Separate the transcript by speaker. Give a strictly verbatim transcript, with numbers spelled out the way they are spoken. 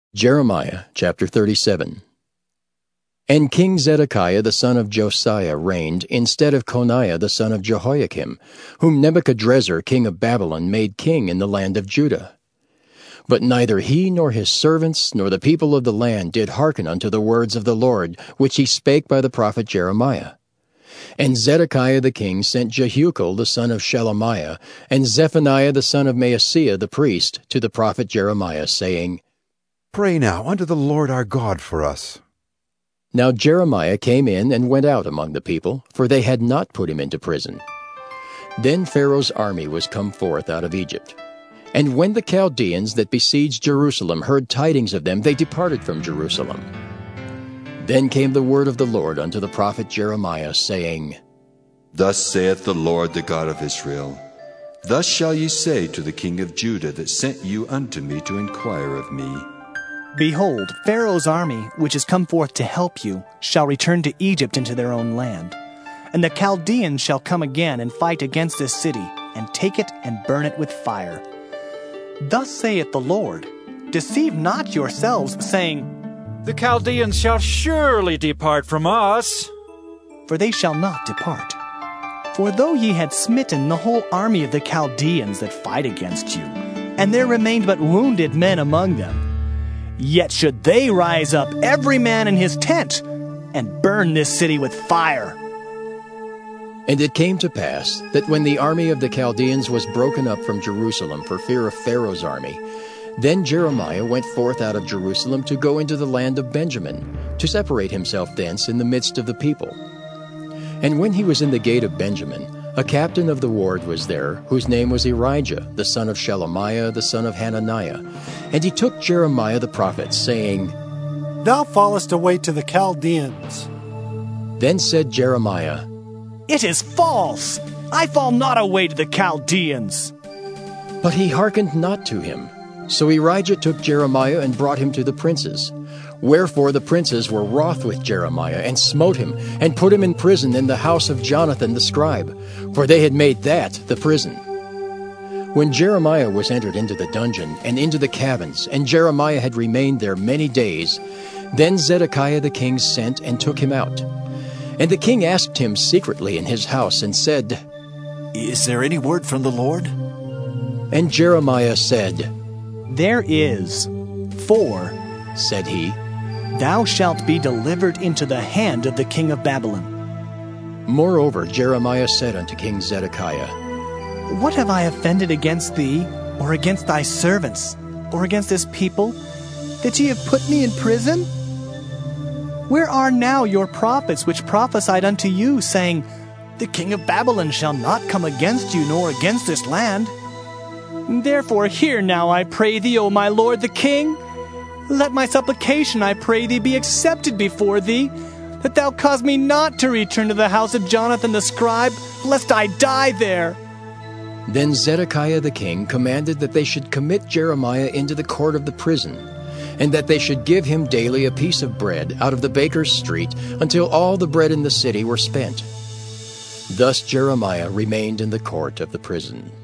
Speaker 1: Jeremiah chapter thirty-seven. And King Zedekiah the son of Josiah reigned instead of Coniah the son of Jehoiakim, whom Nebuchadrezzar king of Babylon made king in the land of Judah. But neither he nor his servants nor the people of the land did hearken unto the words of the Lord, which he spake by the prophet Jeremiah. And Zedekiah the king sent Jehucal the son of Shelemiah, and Zephaniah the son of Maaseiah the priest, to the prophet Jeremiah, saying,
Speaker 2: Pray now unto the Lord our God for us.
Speaker 1: Now Jeremiah came in and went out among the people, for they had not put him into prison. Then Pharaoh's army was come forth out of Egypt. And when the Chaldeans that besieged Jerusalem heard tidings of them, they departed from Jerusalem. Then came the word of the Lord unto the prophet Jeremiah, saying,
Speaker 3: Thus saith the Lord, the God of Israel, Thus shall ye say to the king of Judah that sent you unto me to inquire of me,
Speaker 4: Behold, Pharaoh's army, which is come forth to help you, shall return to Egypt into their own land. And the Chaldeans shall come again and fight against this city, and take it and burn it with fire. Thus saith the Lord, Deceive not yourselves, saying,
Speaker 5: The Chaldeans shall surely depart from us.
Speaker 4: For they shall not depart. For though ye had smitten the whole army of the Chaldeans that fight against you, and there remained but wounded men among them, yet should they rise up, every man in his tent, and burn this city with fire.
Speaker 1: And it came to pass that when the army of the Chaldeans was broken up from Jerusalem for fear of Pharaoh's army, then Jeremiah went forth out of Jerusalem to go into the land of Benjamin, to separate himself thence in the midst of the people. And when he was in the gate of Benjamin, a captain of the ward was there, whose name was Erijah, the son of Shelemiah, the son of Hananiah. And he took Jeremiah the prophet, saying,
Speaker 6: Thou fallest away to the Chaldeans.
Speaker 1: Then said Jeremiah,
Speaker 4: It is false! I fall not away to the Chaldeans.
Speaker 1: But he hearkened not to him. So Erijah took Jeremiah and brought him to the princes. Wherefore the princes were wroth with Jeremiah, and smote him, and put him in prison in the house of Jonathan the scribe, for they had made that the prison. When Jeremiah was entered into the dungeon, and into the cabins, and Jeremiah had remained there many days, then Zedekiah the king sent and took him out. And the king asked him secretly in his house, and said,
Speaker 7: Is there any word from the Lord?
Speaker 1: And Jeremiah said,
Speaker 4: There is, for,
Speaker 1: said he,
Speaker 4: Thou shalt be delivered into the hand of the king of Babylon.
Speaker 1: Moreover Jeremiah said unto King Zedekiah,
Speaker 4: What have I offended against thee, or against thy servants, or against this people, that ye have put me in prison? Where are now your prophets which prophesied unto you, saying, The king of Babylon shall not come against you, nor against this land? Therefore hear now, I pray thee, O my lord the king. Let my supplication, I pray thee, be accepted before thee, that thou cause me not to return to the house of Jonathan the scribe, lest I die there.
Speaker 1: Then Zedekiah the king commanded that they should commit Jeremiah into the court of the prison, and that they should give him daily a piece of bread out of the baker's street, until all the bread in the city were spent. Thus Jeremiah remained in the court of the prison.